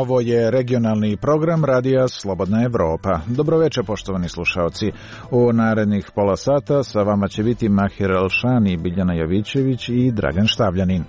Ovo je regionalni program Radija Slobodna Evropa. Dobroveče, poštovani slušaoci. U narednih pola sata sa vama će biti Mahir Elšani, Biljana Jovićević i Dragan Štavljanin.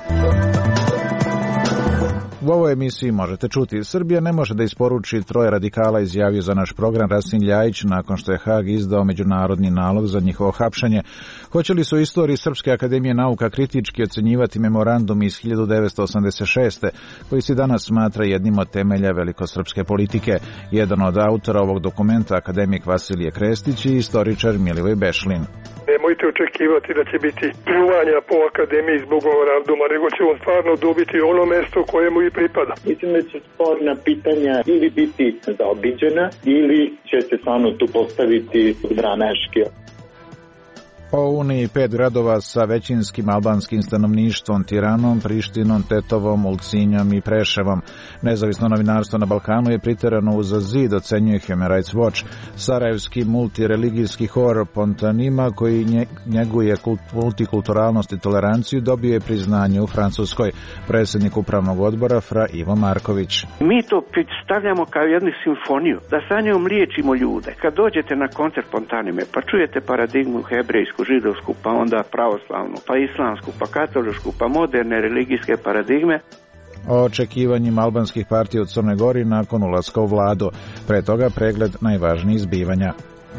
U ovoj emisiji možete čuti: Srbija ne može da isporuči 3 radikala, izjavio za naš program Rasim Ljajić nakon što je Hag izdao međunarodni nalog za njihovo hapšenje. Hoće li se u istoriji Srpske akademije nauka kritički ocenjivati memorandum iz 1986. koji se danas smatra jednim od temelja velikosrpske politike? Jedan od autora ovog dokumenta, akademik Vasilije Krestić i istoričar Milivoj Bešlin. Nemojte očekivati da će biti pljuvanja po akademiji zbog memoranduma, nego će on stvarno dobiti ono mesto kojemu i pripada. Mislim da će sporna pitanja ili biti zaobiđena ili će se stvarno tu postaviti drameški. O Uniji 5 gradova sa većinskim albanskim stanovništvom: Tiranom, Prištinom, Tetovom, Ulcinjom i Preševom. Nezavisno novinarstvo na Balkanu je priterano uza zid, ocenjuje Human Rights Watch. Sarajevski multireligijski hor Pontanima, koji njeguje multikulturalnost i toleranciju, dobio je priznanje u Francuskoj. Predsjednik upravnog odbora Fra Ivo Marković. Mi to predstavljamo kao jednu simfoniju, da sa njom liječimo ljude. Kad dođete na koncert Pontanime, pa čujete paradigmu hebrejsku, židovsku, pa onda pravoslavnu, pa islamsku, pa katoličku, pa moderne religijske paradigme. O očekivanjima albanskih partija u Crnoj Gori nakon ulaska u vladu. Pre toga pregled najvažnijih zbivanja.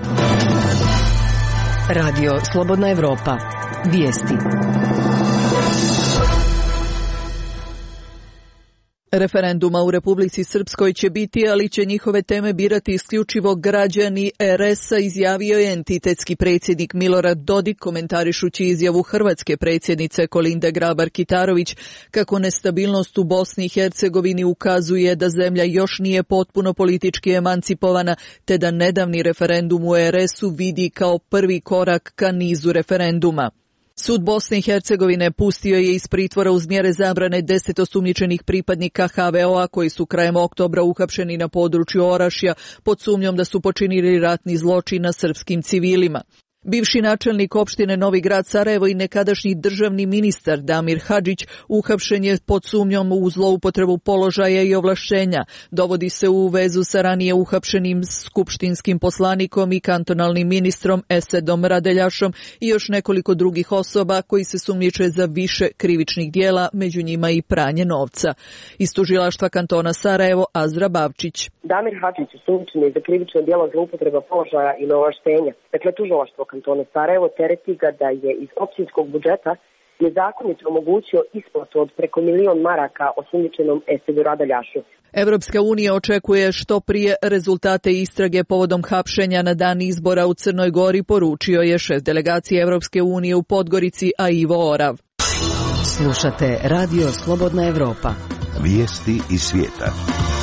Radio Slobodna Evropa. Vijesti. Referenduma u Republici Srpskoj će biti, ali će njihove teme birati isključivo građani RS-a, izjavio je entitetski predsjednik Milorad Dodik, komentarišući izjavu hrvatske predsjednice Kolinde Grabar-Kitarović kako nestabilnost u Bosni i Hercegovini ukazuje da zemlja još nije potpuno politički emancipovana, te da nedavni referendum u RS-u vidi kao prvi korak ka nizu referenduma. Sud Bosne i Hercegovine pustio je iz pritvora uz mjere zabrane 10 osumnjičenih pripadnika HVO-a koji su krajem oktobra uhapšeni na području Orašja pod sumnjom da su počinili ratni zločin na srpskim civilima. Bivši načelnik opštine Novi Grad Sarajevo i nekadašnji državni ministar Damir Hadžić uhapšen je pod sumnjom u zloupotrebu položaja i ovlašćenja. Dovodi se u vezu sa ranije uhapšenim skupštinskim poslanikom i kantonalnim ministrom Esedom Radeljašom i još nekoliko drugih osoba koji se sumnjiče za više krivičnih dijela, među njima i pranje novca. Iz tužilaštva kantona Sarajevo Azra Bavčić. Damir Hadžić je sumnjičen za krivično djelo zloupotreba položaja i ovlaštenja. Dakle, tužilaštvo kantona Sarajevo tereti ga da je iz općinskog budžeta nezakonito omogućio isplatu od preko 1.000.000 maraka osumnjičenom Esedu Radeljašu. Evropska unija očekuje što prije rezultate istrage povodom hapšenja na dan izbora u Crnoj Gori, poručio je šef delegacije Evropske unije u Podgorici Ivo Orav. Slušate Radio Slobodna Evropa. Vijesti iz svijeta.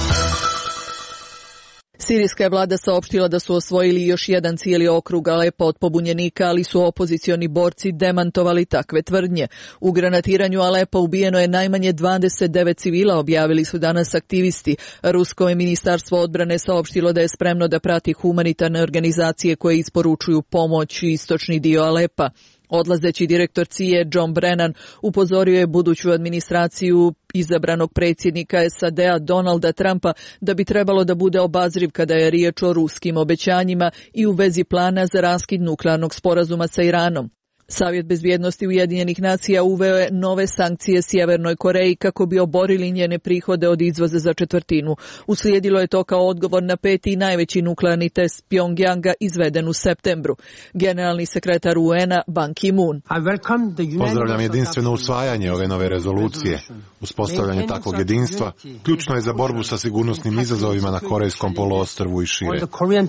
Sirijska je vlada saopštila da su osvojili još jedan cijeli okrug Alepa od pobunjenika, ali su opozicioni borci demantovali takve tvrdnje. U granatiranju Alepa ubijeno je najmanje 29 civila, objavili su danas aktivisti. Rusko je ministarstvo odbrane saopštilo da je spremno da prati humanitarne organizacije koje isporučuju pomoć i istočni dio Alepa. Odlazeći direktor CIA John Brennan upozorio je buduću administraciju izabranog predsjednika SAD-a Donalda Trumpa da bi trebalo da bude obazriv kada je riječ o ruskim obećanjima i u vezi plana za raskid nuklearnog sporazuma sa Iranom. Savjet bezbjednosti Ujedinjenih nacija uveo je nove sankcije Sjevernoj Koreji kako bi oborili njene prihode od izvoza za četvrtinu. Uslijedilo je to kao odgovor na 5. najveći nuklearni test Pjongjanga izveden u septembru. Generalni sekretar UN-a Ban Ki-moon. Pozdravljam jedinstveno usvajanje ove nove rezolucije. Uspostavljanje takvog jedinstva ključno je za borbu sa sigurnosnim izazovima na Korejskom poluostrvu i šire.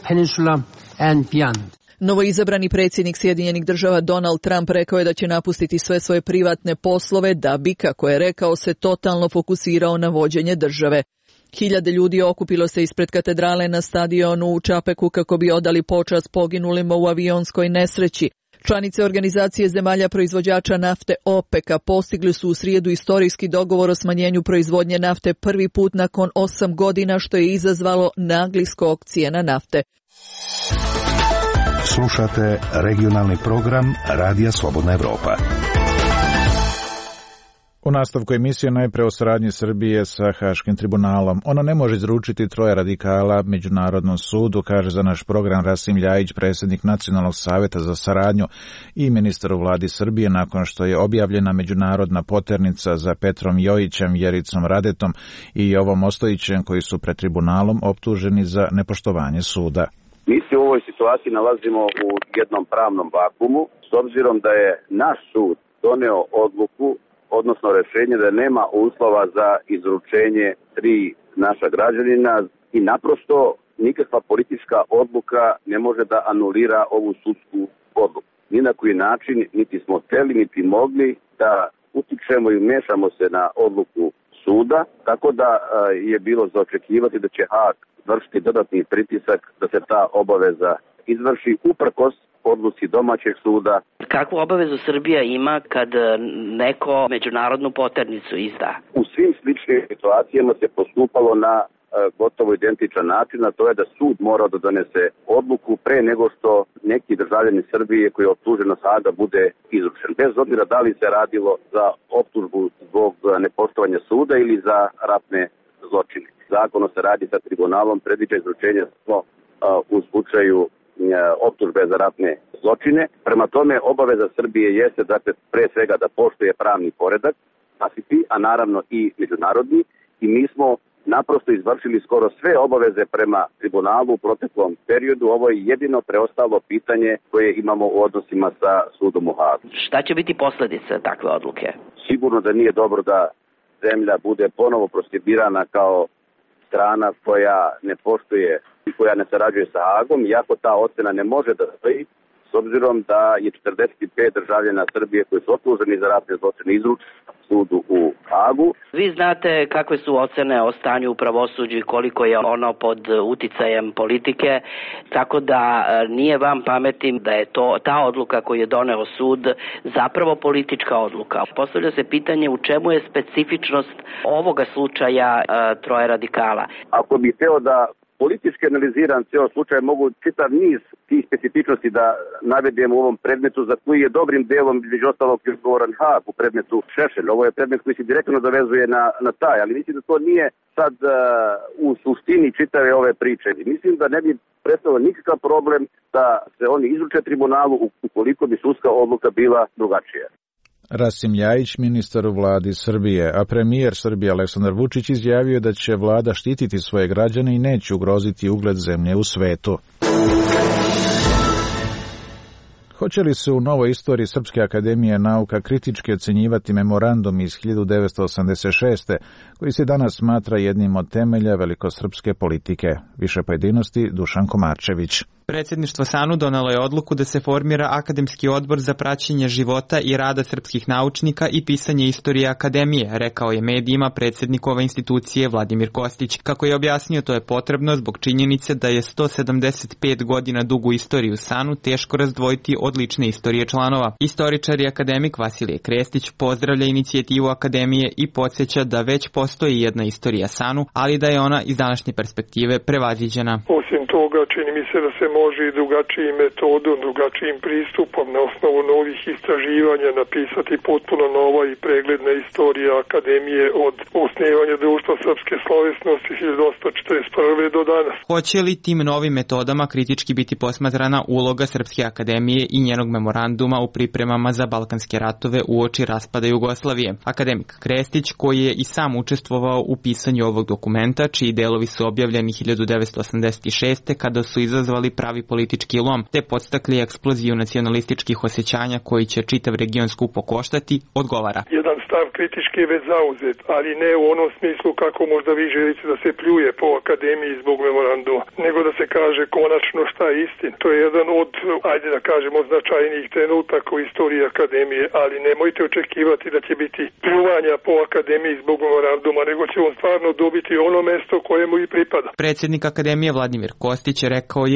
Novoizabrani predsjednik Sjedinjenih država Donald Trump rekao je da će napustiti sve svoje privatne poslove da bi, kako je rekao, se totalno fokusirao na vođenje države. Hiljade ljudi okupilo se ispred katedrale na stadionu u Čapeku kako bi odali počast poginulima u avionskoj nesreći. Članice organizacije zemalja proizvođača nafte OPEC-a postigli su u srijedu istorijski dogovor o smanjenju proizvodnje nafte prvi put nakon 8 godina, što je izazvalo nagli skok cijena nafte. Slušate regionalni program Radija Slobodna Evropa. U nastavku emisije najpre o saradnji Srbije sa Haškim tribunalom. Ona ne može izručiti troje radikala Međunarodnom sudu, kaže za naš program Rasim Ljajić, predsjednik Nacionalnog savjeta za saradnju i ministar u vladi Srbije, nakon što je objavljena međunarodna poternica za Petrom Jojićem, Vjericom Radetom i Jovom Ostojićem, koji su pred tribunalom optuženi za nepoštovanje suda. Mi se u ovoj situaciji nalazimo u jednom pravnom vakumu, s obzirom da je naš sud doneo odluku, odnosno rješenje da nema uslova za izručenje 3 naša građanina i naprosto nikakva politička odluka ne može da anulira ovu sudsku odluku. Ni na koji način niti smo hteli, niti mogli da utičemo i mešamo se na odluku suda, tako da je bilo za očekivati da će Haag vršiti dodatni pritisak da se ta obaveza izvrši uprkos odluci domaćeg suda. Kakvu obavezu Srbija ima kad neko međunarodnu poternicu izda? U svim sličnim situacijama se postupalo na gotovo identičan način, a to je da sud mora da donese odluku pre nego što neki državljani Srbije koji je optužen od Haaga bude izručen. Bez obzira da li se radilo za optužbu zbog nepoštovanja suda ili za ratne zločine. Zakon o saradnji sa tribunalom predviđa izručenje u slučaju optužbe za ratne zločine. Prema tome, obaveza Srbije jeste, dakle, pre svega da poštuje pravni poredak, a naravno i međunarodni, i mi smo naprosto izvršili skoro sve obaveze prema tribunalu u proteklom periodu. Ovo je jedino preostalo pitanje koje imamo u odnosima sa sudom u Haagu. Šta će biti posljedice takve odluke? Sigurno da nije dobro da zemlja bude ponovo proskribirana kao strana koja ne poštuje i koja ne sarađuje sa Haagom, iako ta ocena ne može da stoji, s obzirom da je 45 državljana Srbije koji su optuženi za ratne zločine izručeni sudu u Haagu. Vi znate kakve su ocene o stanju u pravosuđu i koliko je ono pod uticajem politike, tako da nije vam pametim da je ta odluka koju je doneo sud zapravo politička odluka. Postavlja se pitanje u čemu je specifičnost ovoga slučaja troje radikala. Ako bi hteo da politički analiziran cijel slučaj, mogu čitav niz tih specifičnosti da navedem u ovom predmetu, za koji je dobrim delom između ostalog odgovoran Haag u predmetu Šešelj. Ovo je predmet koji se direktno dovezuje na taj, ali mislim da to nije sad u suštini čitave ove priče. Mislim da ne bi predstavljalo nikakav problem da se oni izruče tribunalu ukoliko bi sudska odluka bila drugačija. Rasim Ljajić, ministar u vladi Srbije, a premijer Srbije Aleksandar Vučić izjavio da će vlada štititi svoje građane i neće ugroziti ugled zemlje u svetu. Hoće li se u novoj istoriji Srpske akademije nauka kritički ocenjivati memorandum iz 1986. koji se danas smatra jednim od temelja velikosrpske politike? Više pojedinosti Dušan Komarčević. Predsjedništvo SANU donelo je odluku da se formira akademski odbor za praćenje života i rada srpskih naučnika i pisanje istorije akademije, rekao je medijima predsjednik ove institucije Vladimir Kostić. Kako je objasnio, to je potrebno zbog činjenice da je 175 godina dugu istoriju SANU teško razdvojiti od lične istorije članova. Istoričar i akademik Vasilije Krestić pozdravlja inicijativu akademije i podsjeća da već postoji jedna istorija SANU, ali da je ona iz današnje perspektive prevaziđena. Osim toga, čini mi se da se može i drugačijim metodom, drugačijim pristupom na osnovu novih istraživanja napisati potpuno nova i pregledna istorija akademije od osnivanja društva srpske slovesnosti 1841. do danas. Hoće li tim novim metodama kritički biti posmatrana uloga Srpske akademije i njenog memoranduma u pripremama za Balkanske ratove uoči raspada Jugoslavije? Akademik Krestić, koji je i sam učestvovao u pisanju ovog dokumenta, čiji delovi su objavljeni 1986. kada su izazvali pravi politički lom, te podstakli eksploziju nacionalističkih osjećanja koji će čitav region skupo koštati, odgovara. Jedan stav kritički je već zauzet, ali ne u onom smislu kako možda vi želite da se pljuje po akademiji zbog memoranduma, nego da se kaže konačno šta je istina. To je jedan od, ajde da kažemo, značajnijih trenutaka u istoriji akademije, ali nemojte očekivati da će biti pljuvanja po akademiji zbog memoranduma, nego će on stvarno dobiti ono mesto kojemu i pripada. Predsjednik akademije Vladimir Kostić rekao je u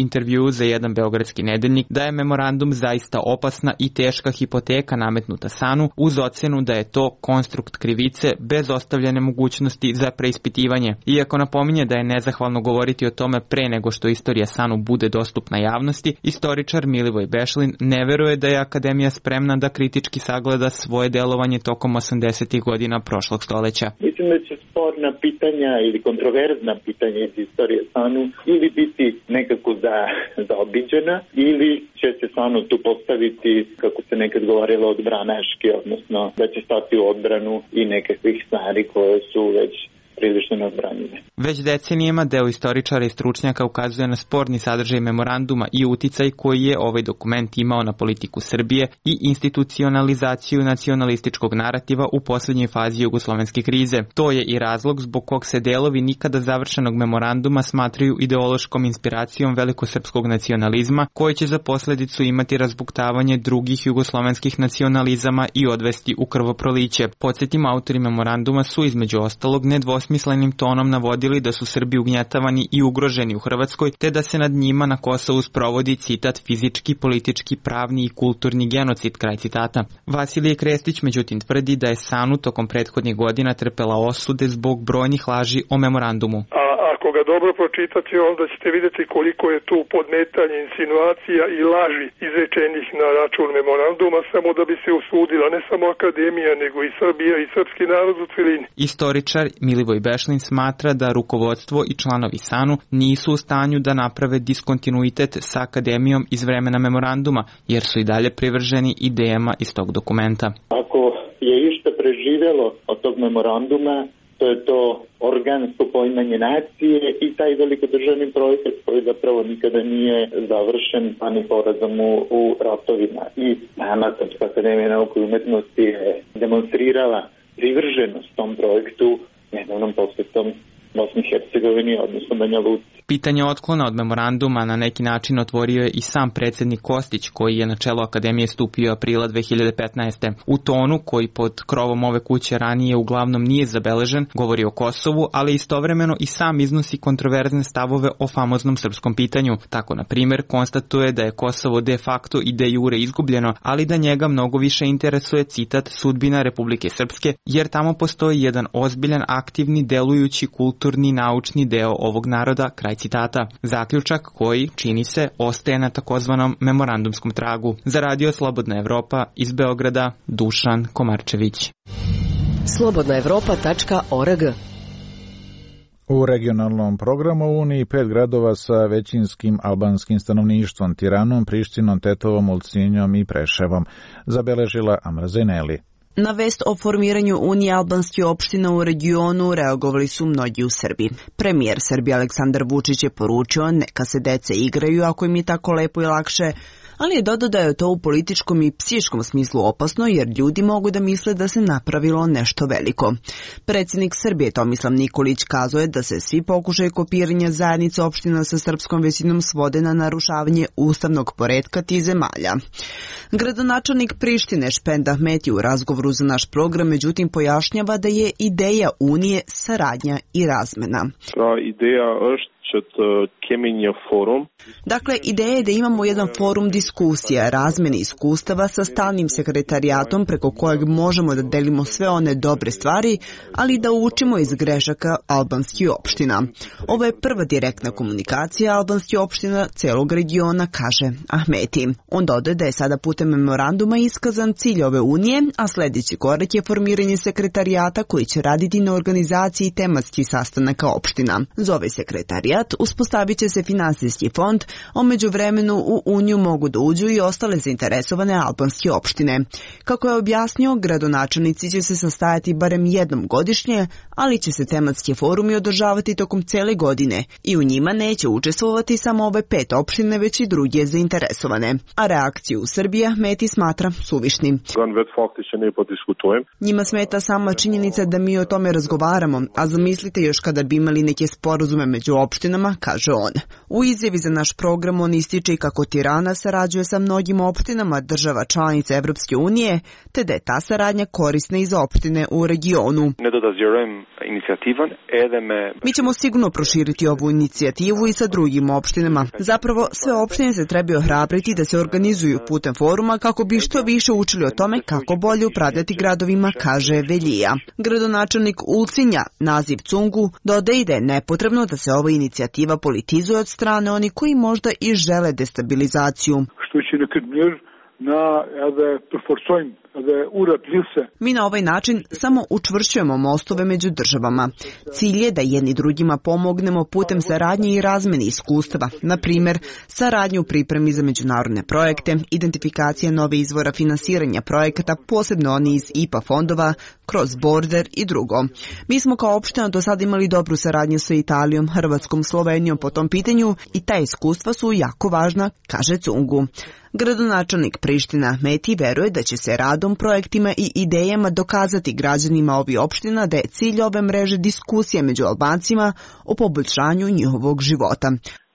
intervjuu za jedan beogradski nedeljnik da je memorandum zaista opasna i teška hipoteka nametnuta SANU uz ocenu da je to konstrukt krivice bez ostavljene mogućnosti za preispitivanje. Iako napominje da je nezahvalno govoriti o tome pre nego što istorija SANU bude dostupna javnosti, istoričar Milivoj Bešlin ne veruje da je Akademija spremna da kritički sagleda svoje delovanje tokom 80. godina prošlog stoleća. Mislim da će sporna pitanja ili kontroverzna pitanja iz istorije SANU ili biti nekako zaobiđena ili će se SANU tu postaviti, kako se nekad govorilo, odbranaški, odnosno da će stati u odbranu i nekakvih stvari koje su već prilično neodbranjive. Već decenijama deo istoričara i stručnjaka ukazuje na sporni sadržaj memoranduma i uticaj koji je ovaj dokument imao na politiku Srbije i institucionalizaciju nacionalističkog narativa u posljednjoj fazi jugoslovenske krize. To je i razlog zbog kog se delovi nikada završenog memoranduma smatraju ideološkom inspiracijom velikosrpskog nacionalizma, koji će za posledicu imati razbuktavanje drugih jugoslovenskih nacionalizama i odvesti u krvoproliće. Podsjetimo, autori memoranduma su između ostalog nedvosmislenim tonom navodili da su Srbi ugnjetavani i ugroženi u Hrvatskoj, te da se nad njima na Kosovu sprovodi, citat, fizički, politički, pravni i kulturni genocid, kraj citata. Vasilije Krestić međutim tvrdi da je SANU tokom prethodnih godina trpela osude zbog brojnih laži o memorandumu. Ako ga dobro pročitate, onda ćete vidjeti koliko je tu podmetanje, insinuacija i laži izrečenih na račun memoranduma, samo da bi se osudila ne samo Akademija, nego i Srbija i srpski narod u celini. Istoričar Milivoj Bešlin smatra da rukovodstvo i članovi SANU nisu u stanju da naprave diskontinuitet sa Akademijom iz vremena memoranduma, jer su i dalje privrženi idejama iz tog dokumenta. Ako je išta preživjelo od tog memoranduma, to je to organsko poimanje nacije i taj velikodržavni projekat koji zapravo nikada nije završen, pa ni porazom u ratovima. I sama Srpska akademija nauke i umetnosti je demonstrirala privrženost tom projektu nedavnom posjetom Bosni i Hercegovini, odnosno Banja Luci. Pitanje otklona od memoranduma na neki način otvorio je i sam predsjednik Kostić, koji je na čelo Akademije stupio aprila 2015. U tonu koji pod krovom ove kuće ranije uglavnom nije zabeležen, govori o Kosovu, ali istovremeno i sam iznosi kontroverzne stavove o famoznom srpskom pitanju. Tako, na primjer, konstatuje da je Kosovo de facto i de jure izgubljeno, ali da njega mnogo više interesuje, citat, sudbina Republike Srpske, jer tamo postoji jedan ozbiljan, aktivni, delujući, kulturni, naučni deo ovog naroda, kraj citata. Zaključak koji, čini se, ostaje na takozvanom memorandumskom tragu. Za Radio Slobodna Evropa iz Beograda, Dušan Komarčević. slobodnaevropa.org. U regionalnom programu u Uniji 5 gradova sa većinskim albanskim stanovništvom, Tiranom, Prištinom, Tetovom, Ulcinjom i Preševom, zabeležila Amra Zeneli. Na vest o formiranju Unije albanskih opština u regionu reagovali su mnogi u Srbiji. Premijer Srbije Aleksandar Vučić je poručio neka se dece igraju ako im je tako lepo i lakše, ali je dodao da je to u političkom i psihičkom smislu opasno jer ljudi mogu da misle da se napravilo nešto veliko. Predsjednik Srbije Tomislav Nikolić kazuje da se svi pokušaji kopiranja zajednice opština sa srpskom većinom svode na narušavanje ustavnog poretka tih zemalja. Gradonačelnik Prištine Špend Ahmeti u razgovoru za naš program međutim pojašnjava da je ideja Unije saradnja i razmena. Ideja Dakle, ideja je da imamo jedan forum diskusija, razmene iskustava sa stalnim sekretarijatom preko kojeg možemo da delimo sve one dobre stvari, ali da učimo iz grešaka albanskih opština. Ovo je prva direktna komunikacija albanskih opština celog regiona, kaže Ahmeti. On dodaje da je sada putem memoranduma iskazan cilj ove unije, a sljedeći korak je formiranje sekretarijata koji će raditi na organizaciji tematskih sastanaka opština. Za ovaj sekretarijat uspostavit će se finansijski fond, a međuvremenu u Uniju mogu da uđu i ostale zainteresovane albanske opštine. Kako je objasnio, gradonačelnici će se sastajati barem jednom godišnje, ali će se tematski forumi održavati tokom cele godine i u njima neće učestvovati samo ove 5 opštine, već i druge zainteresovane. A reakciju u Srbiji Ahmeti smatra suvišnim. Njima smeta sama činjenica da mi o tome razgovaramo, a zamislite još kada bi imali neke sporazume među opštinama opštinama, kaže on. U izjavi za naš program on ističe kako Tirana sarađuje sa mnogim opštinama država članica Evropske unije, te da je ta saradnja korisna i za opštine u regionu. Mi ćemo sigurno proširiti ovu inicijativu i sa drugim opštinama. Zapravo, sve opštine se trebaju ohrabriti da se organizuju putem foruma kako bi što više učili o tome kako bolje upravljati gradovima, kaže Velija. Gradonačelnik Ulcinja, Naziv Cungu, dodaje da je nepotrebno da se ova inicijativa politizuje od strane oni koji možda i žele destabilizaciju. Mi na ovaj način samo učvršćujemo mostove među državama. Cilj je da jedni drugima pomognemo putem saradnje i razmene iskustava, na primjer saradnju u pripremi za međunarodne projekte, identifikacija nove izvora finansiranja projekata, posebno oni iz IPA fondova, kroz border i drugo. Mi smo kao opština do sada imali dobru saradnju sa Italijom, Hrvatskom, Slovenijom po tom pitanju i ta iskustva su jako važna, kaže Cungu. Gradonačelnik Priština Meti veruje da će se radom, projektima i idejama dokazati građanima ovih opština da je cilj ove mreže diskusija među Albancima o poboljšanju njihovog života.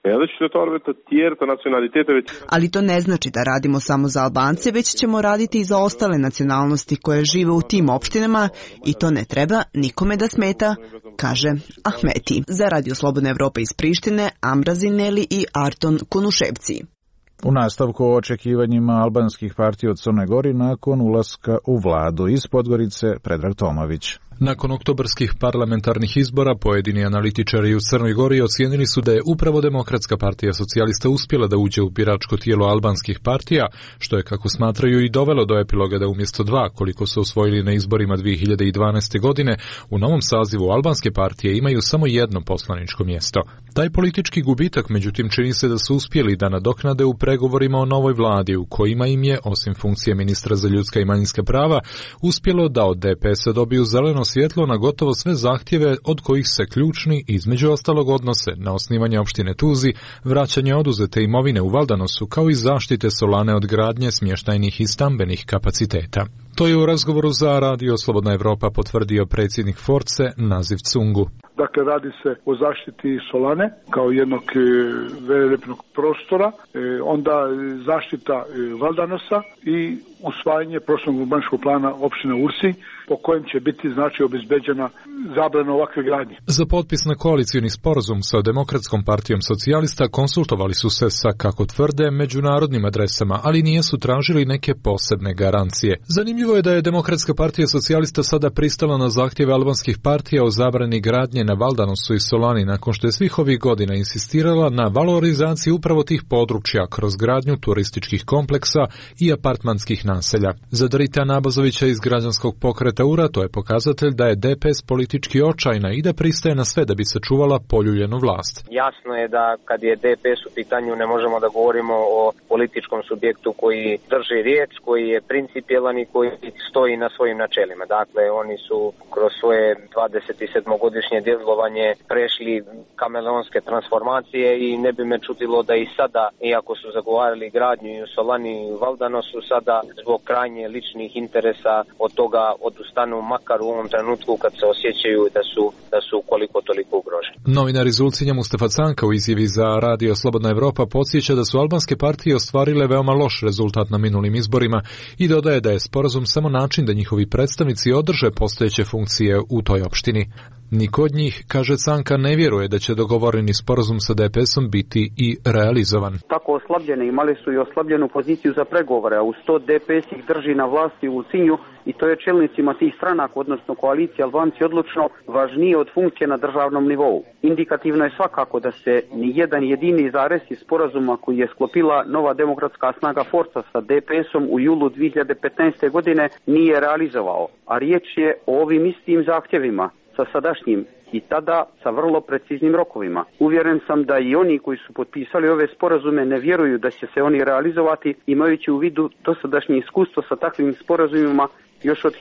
Ali to ne znači da radimo samo za Albance, već ćemo raditi i za ostale nacionalnosti koje žive u tim opštinama i to ne treba nikome da smeta, kaže Ahmeti. Za Radio Slobodna Evropa iz Prištine, Amra Zineli i Arton Kunuševci. U nastavku o očekivanjima albanskih partija od Crne Gori nakon ulaska u vladu. Iz Podgorice, Predrag Tomović. Nakon oktobarskih parlamentarnih izbora, pojedini analitičari u Crnoj Gori ocijenili su da je upravo Demokratska partija socijalista uspjela da uđe u biračko tijelo albanskih partija, što je, kako smatraju, i dovelo do epiloga da umjesto 2, koliko su osvojili na izborima 2012. godine, u novom sazivu albanske partije imaju samo jedno poslaničko mjesto. Taj politički gubitak, međutim, čini se da su uspjeli da nadoknade u pregovorima o novoj vladi, u kojima im je, osim funkcije ministra za ljudska i manjinska prava, uspjelo da od DPS-a dobiju zeleno svjetlo na gotovo sve zahtjeve od kojih se ključni između ostalog odnose na osnivanje opštine Tuzi, vraćanje oduzete imovine u Valdanosu kao i zaštite Solane od gradnje smještajnih i stambenih kapaciteta. To je u razgovoru za Radio Slobodna Evropa potvrdio predsjednik Force Naziv Cungu. Dakle, radi se o zaštiti Solane kao jednog velelepnog prostora, onda zaštita Valdanosa i usvajanje prostornog urbaničkog plana opštine Ursi, po kojem će biti obezbeđena zabrana ovakve gradnje. Za potpis na koalicijni sporazum sa Demokratskom partijom socijalista konsultovali su se sa, kako tvrde, međunarodnim adresama, ali nisu tražili neke posebne garancije. Zanimljivo je da je Demokratska partija socijalista sada pristala na zahtjeve albanskih partija o zabrani gradnje na Valdanosu i Solani nakon što je svih ovih godina insistirala na valorizaciji upravo tih područja kroz gradnju turističkih kompleksa i apartmanskih naselja. Za Drita Nabazovića iz građanskog pokreta URA to je pokazatelj da je DPS politički očajna i da pristaje na sve da bi sačuvala poljuljenu vlast. Jasno je da kad je DPS u pitanju ne možemo da govorimo o političkom subjektu koji drži riječ, koji je principijelan i koji stoji na svojim načelima. Dakle, oni su kroz svoje 27-godišnje djelovanje prešli kameleonske transformacije i ne bi me čudilo da i sada, iako su zagovarali gradnju i u Solani i u Valdanosu, sada zbog krajnje ličnih interesa od toga odustanu, makar u ovom trenutku kad se osjećaju da su koliko toliko ugroženi. Novinar iz Ulcinja Mustafa Canka u izjavi za Radio Slobodna Evropa podsjeća da su albanske partije ostvarile veoma loš rezultat na minulim izborima i dodaje da je sporazum samo način da njihovi predstavnici održe postojeće funkcije u toj opštini. Niko od njih, kaže Canka, ne vjeruje da će dogovoreni sporazum sa DPS-om biti i realizovan. Tako oslabljene imali su i oslabljenu poziciju za pregovore, a uz to DPS ih drži na vlasti u Ulcinju i to je čelnicima tih stranaka, odnosno koalicije Albanci, odlučno važnije od funkcije na državnom nivou. Indikativno je svakako da se ni jedan jedini zarez iz sporazuma koji je sklopila nova demokratska snaga Forca sa DPS-om u julu 2015. godine nije realizovao, a riječ je o ovim istim zahtjevima sa sadašnjim i tada sa vrlo preciznim rokovima. Uvjeren sam da i oni koji su potpisali ove sporazume ne vjeruju da će se oni realizovati, imajući u vidu dosadašnje iskustvo sa takvim sporazumima još od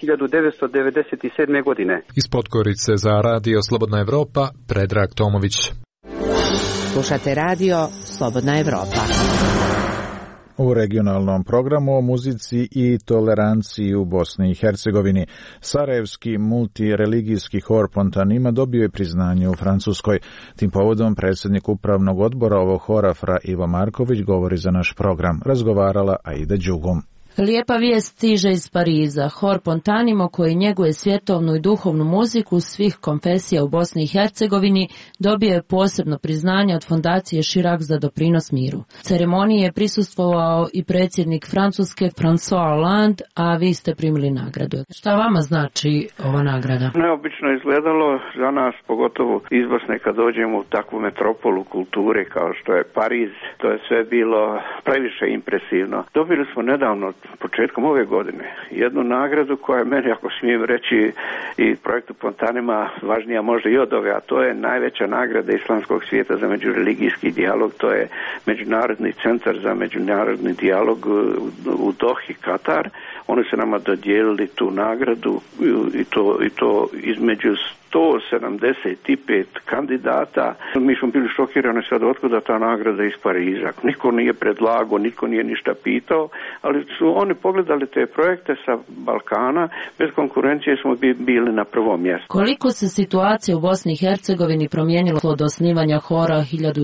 1997. godine. Iz Podgorice za Radio Slobodna Evropa, Predrag Tomović. Slušate Radio Slobodna Evropa. U regionalnom programu o muzici i toleranciji u Bosni i Hercegovini, sarajevski multireligijski hor Pontanima dobio je priznanje u Francuskoj. Tim povodom predsjednik upravnog odbora ovog hora Fra Ivo Marković govori za naš program. Razgovarala Aida Đugum. Lijepa vijest stiže iz Pariza. Hor Pontanimo, koji njeguje svjetovnu i duhovnu muziku svih konfesija u Bosni i Hercegovini, dobio je posebno priznanje od fondacije Chirac za doprinos miru. Ceremoniji je prisustvovao i predsjednik Francuske François Hollande, a vi ste primili nagradu. Šta vama znači ova nagrada? Neobično izgledalo za nas, pogotovo iz Bosne, kad dođemo u takvu metropolu kulture kao što je Pariz. To je sve bilo previše impresivno. Dobili smo nedavno, početkom ove godine, jednu nagradu koja je meni, ako smijem reći, i projektu Pontanima važnija možda i od ove, a to je najveća nagrada islamskog svijeta za međureligijski dijalog. To je Međunarodni centar za međunarodni dijalog u Dohi, Katar. Oni su nama dodijelili tu nagradu i to između 175 kandidata. Mi smo bili šokirani sad otkuda ta nagrada iz Pariza. Niko nije predlagao, niko nije ništa pitao, ali su oni pogledali te projekte sa Balkana, bez konkurencije smo bili na prvom mjestu. Koliko se situacija u Bosni i Hercegovini promijenila od osnivanja hora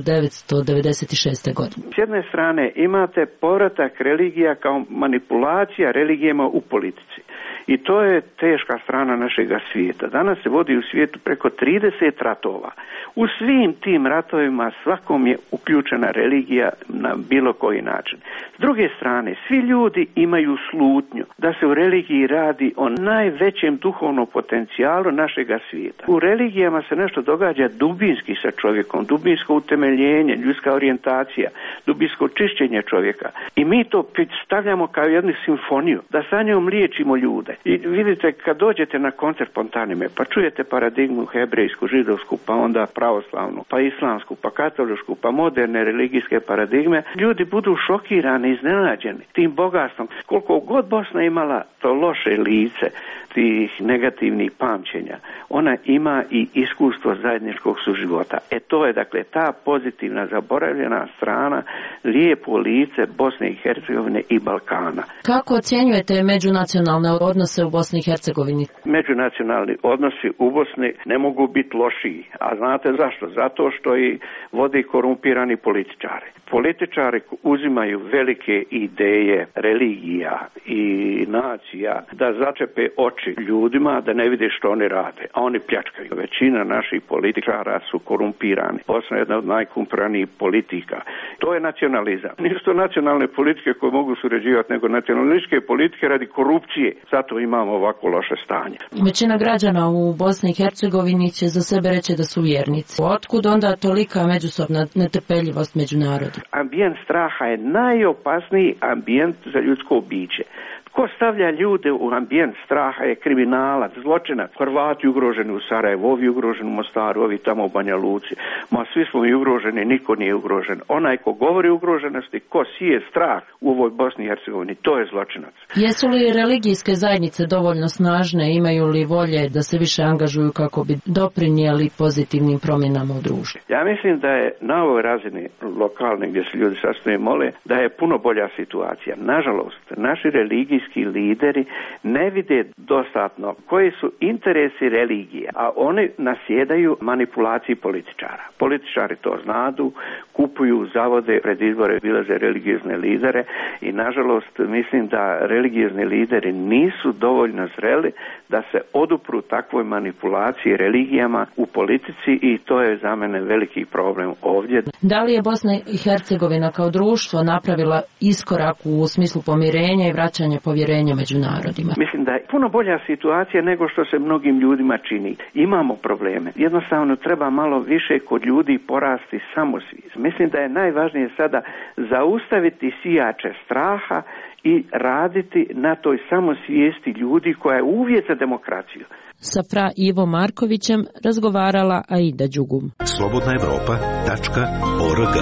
1996. godine? S jedne strane imate povratak religija kao manipulacija religijama u politici. I to je teška strana našega svijeta. Danas se vodi u svijetu preko 30 ratova. U svim tim ratovima svakom je uključena religija na bilo koji način. S druge strane, svi ljudi imaju slutnju da se u religiji radi o najvećem duhovnom potencijalu našega svijeta. U religijama se nešto događa dubinski sa čovjekom, dubinsko utemeljenje, ljudska orijentacija, dubinsko čišćenje čovjeka. I mi to stavljamo kao jednu simfoniju, da sa njom liječimo ljude. I vidite, kad dođete na koncert Pontanime, pa čujete paradigmu hebrejsku, židovsku, pa onda pravoslavnu, pa islamsku, pa katoličku, pa moderne religijske paradigme, ljudi budu šokirani, iznenađeni tim bogatstvom. Koliko god Bosna imala to loše lice, tih negativnih pamćenja, ona ima i iskustvo zajedničkog suživota. To je dakle ta pozitivna, zaboravljena strana, lijepo lice Bosne i Hercegovine i Balkana. Kako ocjenjujete međunacionalne odnose u Bosni i Hercegovini? Međunacionalni odnosi u Bosni ne mogu biti lošiji. A znate zašto? Zato što i vodi korumpirani političari. Političari uzimaju velike ideje religija i nacija da začepe oči ljudima da ne vide što oni rade, a oni pljačkaju. Većina naših političara su korumpirani. Bosna je jedna od najkorumpiranijih politika. To je nacionalizam. Nisu to nacionalne politike koje mogu surađivati, nego nacionalističke politike radi korupcije. Zato imamo ovako loše stanje. Većina građana u Bosni i Hercegovini će za sebe reći da su vjernici. Otkud onda tolika međusobna netrpeljivost među narodom? Ambijent straha je najopasniji ambijent za ljudsko biće. Ko stavlja ljude u ambijent straha je kriminalac, zločinac. Hrvati ugroženi u Sarajevu, ovi ugroženi u Mostaru, ovi tamo u Banja Luci. Ma svi smo i ugroženi, niko nije ugrožen. Onaj ko govori o ugroženosti, ko sije strah u ovoj Bosni i Hercegovini, to je zločinac. Jesu li religijske zajednice dovoljno snažne, imaju li volje da se više angažuju kako bi doprinijeli pozitivnim promjenama u društvu? Ja mislim da je na ovoj razini lokalne gdje se ljudi sastoje mole, da je puno bolja situacija. Nažalost, naši religijski lideri ne vide dostatno koji su interesi religije, a oni nasjedaju manipulaciji političara. Političari to znadu, kupuju, zavode, pred izbore bilaze religiozne lidere i nažalost mislim da religiozni lideri nisu dovoljno zreli da se odupru takvoj manipulaciji religijama u politici i to je za mene veliki problem ovdje. Da li je Bosna i Hercegovina kao društvo napravila iskorak u smislu pomirenja i vraćanja povjerenja među narodima? Mislim da je puno bolja situacija nego što se mnogim ljudima čini. Imamo probleme. Jednostavno treba malo više kod ljudi porasti samosvijest. Mislim da je najvažnije sada zaustaviti sijače straha i raditi na toj samosvijesti ljudi koja je uvjet za demokraciju. Sa Fra Ivo Markovićem razgovarala Aida Đugum. slobodnaevropa.org.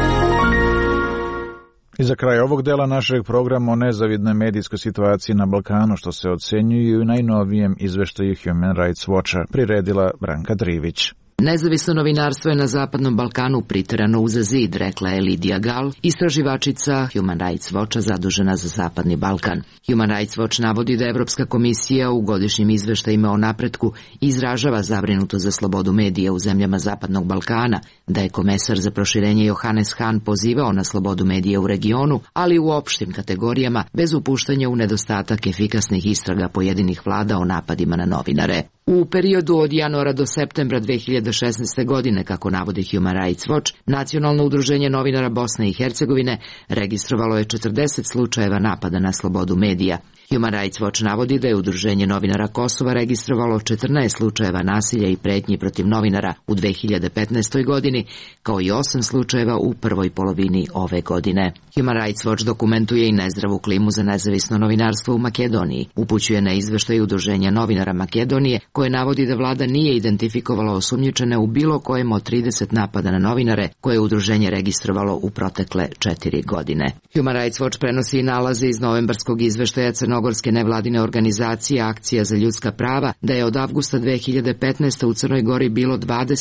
I za kraj ovog dela našeg programa o nezavidnoj medijskoj situaciji na Balkanu, što se ocenjuju u najnovijem izveštaju Human Rights Watcha, priredila Branka Drivić. Nezavisno novinarstvo je na Zapadnom Balkanu priterano uza zid, rekla je Lidija Gal, istraživačica Human Rights Watcha zadužena za Zapadni Balkan. Human Rights Watch navodi da Evropska komisija u godišnjim izveštajima o napretku izražava zabrinutost za slobodu medija u zemljama Zapadnog Balkana, da je komesar za proširenje Johannes Hahn pozivao na slobodu medija u regionu, ali u opštim kategorijama bez upuštanja u nedostatak efikasnih istraga pojedinih vlada o napadima na novinare. U periodu od januara do septembra 2016. godine, kako navodi Human Rights Watch, Nacionalno udruženje novinara Bosne i Hercegovine registrovalo je 40 slučajeva napada na slobodu medija. Human Rights Watch navodi da je Udruženje novinara Kosova registrovalo 14 slučajeva nasilja i pretnji protiv novinara u 2015. godini, kao i 8 slučajeva u prvoj polovini ove godine. Human Rights Watch dokumentuje i nezdravu klimu za nezavisno novinarstvo u Makedoniji. Upućuje na izveštaj Udruženja novinara Makedonije, koje navodi da vlada nije identifikovala osumnjičene u bilo kojem od 30 napada na novinare koje je udruženje registrovalo u protekle 4 godine. Human Rights Watch prenosi i nalaze iz novembarskog izveštaja crnogorske nevladine organizacije Akcija za ljudska prava da je od avgusta 2015. u Crnoj Gori bilo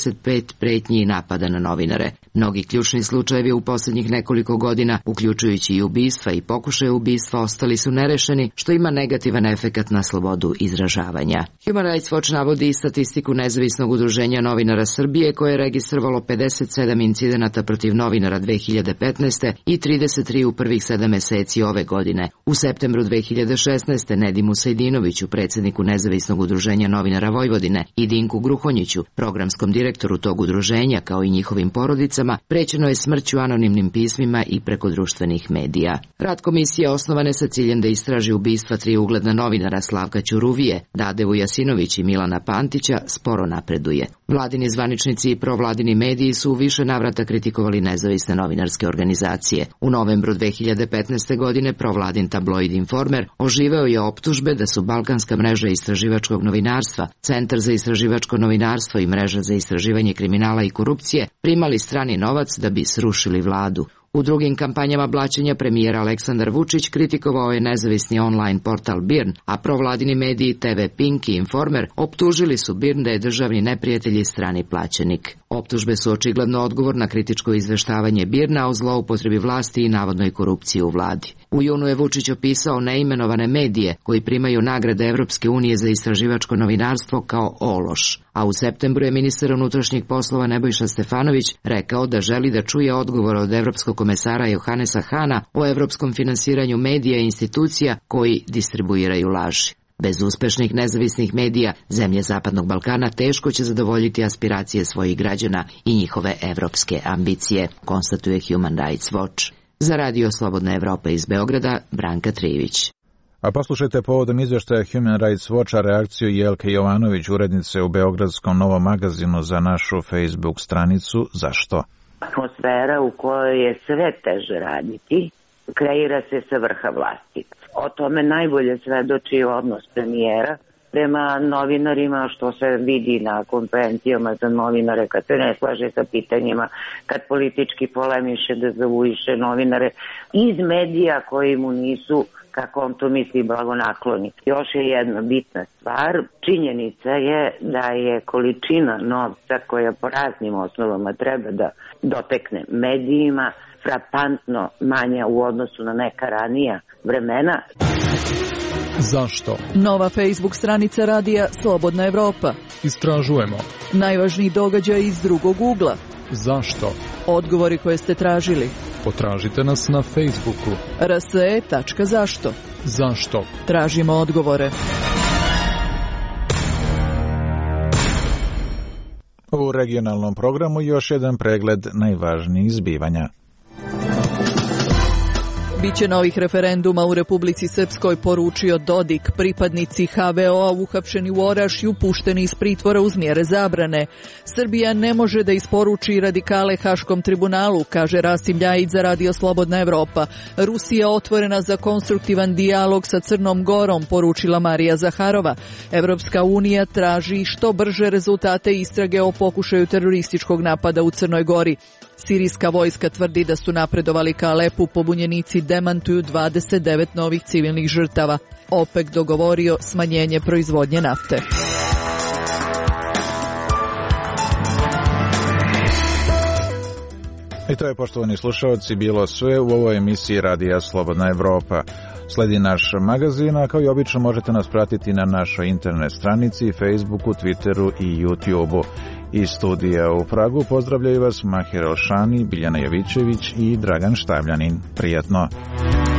25 pretnji i napada na novinare. Mnogi ključni slučajevi u posljednjih nekoliko godina, uključujući i ubistva i pokušaje ubistva, ostali su nerešeni, što ima negativan efekat na slobodu izražavanja. Human Rights Watch navodi i statistiku Nezavisnog udruženja novinara Srbije, koje je registrovalo 57 incidenata protiv novinara 2015. i 33 u prvih 7 meseci ove godine. U septembru 2016. Nedimu Sejdinoviću, predsjedniku Nezavisnog udruženja novinara Vojvodine, i Dinku Gruhonjiću, programskom direktoru tog udruženja, kao i njihovim porodicama, prećeno je smrću anonimnim pismima i preko društvenih medija. Rad komisije osnovane sa ciljem da istraži ubistva 3 ugledna novinara Slavka Ćuruvije, Dadevu Jasinović i Milana Pantića sporo napreduje. Vladini zvaničnici i provladini mediji su u više navrata kritikovali nezavisne novinarske organizacije. U novembru 2015. godine provladin tabloid Informer oživeo je optužbe da su Balkanska mreža istraživačkog novinarstva, Centar za istraživačko novinarstvo i Mreža za istraživanje kriminala i korupcije primali strani novac da bi srušili vladu. U drugim kampanjama blaćenja premijer Aleksandar Vučić kritikovao je nezavisni online portal BIRN, a provladini mediji TV Pink i Informer optužili su BIRN da je državni neprijatelj i strani plaćenik. Optužbe su očigledno odgovor na kritičko izveštavanje BIRN-a o zloupotrebi vlasti i navodnoj korupciji u vladi. U junu je Vučić opisao neimenovane medije koji primaju nagrade Evropske unije za istraživačko novinarstvo kao ološ, a u septembru je ministar unutrašnjih poslova Nebojša Stefanović rekao da želi da čuje odgovor od evropskog komesara Johannesa Hahna o evropskom finansiranju medija i institucija koji distribuiraju laži. Bez uspešnih nezavisnih medija, zemlje Zapadnog Balkana teško će zadovoljiti aspiracije svojih građana i njihove evropske ambicije, konstatuje Human Rights Watch. Za Radio Slobodna Evropa iz Beograda, Branka Trivić. A poslušajte povodom izvještaja Human Rights Watcha reakciju Jelke Jovanović, urednice u Beogradskom Novom magazinu za našu Facebook stranicu Zašto? Atmosfera u kojoj je sve teže raditi, kreira se sa vrha vlasti. O tome najbolje svedoči odnos premijera prema novinarima, što se vidi na konferencijama za novinare kad se ne slaže sa pitanjima, kad politički polemiše, dezavuiše novinare iz medija koji mu nisu, kako on to misli, blagonakloni. Još je jedna bitna stvar. Činjenica je da je količina novca koja po raznim osnovama treba da dotekne medijima frapantno manja u odnosu na neka ranija vremena. Zašto? Nova Facebook stranica radija Slobodna Evropa. Istražujemo. Najvažniji događaj iz drugog ugla. Zašto? Odgovori koje ste tražili. Potražite nas na Facebooku. rse.zašto. Zašto? Tražimo odgovore. U regionalnom programu još jedan pregled najvažnijih zbivanja. Biće novih referenduma u Republici Srpskoj, poručio Dodik. Pripadnici HVO-a uhapšeni u Orašju, pušteni iz pritvora uz mjere zabrane. Srbija ne može da isporuči radikale Haškom tribunalu, kaže Rasim Ljajić za Radio Slobodna Evropa. Rusija otvorena za konstruktivan dijalog sa Crnom Gorom, poručila Marija Zaharova. Evropska unija traži što brže rezultate istrage o pokušaju terorističkog napada u Crnoj Gori. Sirijska vojska tvrdi da su napredovali ka Alepu, pobunjenici demantuju 29 novih civilnih žrtava. OPEC dogovorio smanjenje proizvodnje nafte. I to je, poštovani slušalci, bilo sve u ovoj emisiji Radija Slobodna Evropa. Sledi naš magazin, a kao i obično možete nas pratiti na našoj internet stranici, Facebooku, Twitteru i YouTubeu. Iz studija u Pragu pozdravljaju vas Mahir Elšani, Biljana Jovićević i Dragan Štavljanin. Prijatno!